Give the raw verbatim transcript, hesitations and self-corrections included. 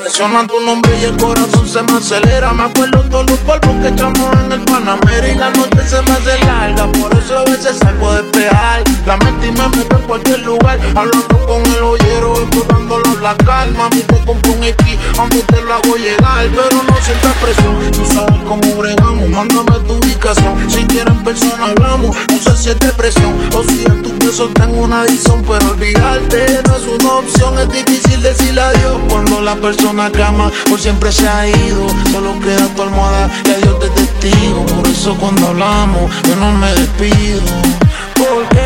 Suena tu nombre y el corazón se me acelera. Me acuerdo todos los polvos que echamos en el Panamera. Y la noche se me hace larga, por eso a veces salgo a despejar la mente y me meto en cualquier lugar, hablando con el ollero, explotándolo la calma. A mí te compro un X, a mí te lo hago llegar, pero no sientas presión, tú sabes cómo bregamos. Mándame tu ubicación, si quieres en persona hablamos. No sé si es depresión o si en tus besos tengo una adicción, pero olvidarte no es una opción. Es difícil decirle adiós cuando la persona que ama por siempre se ha ido. Solo queda tu almohada y adiós de testigo. Por eso cuando hablamos yo no me despido, porque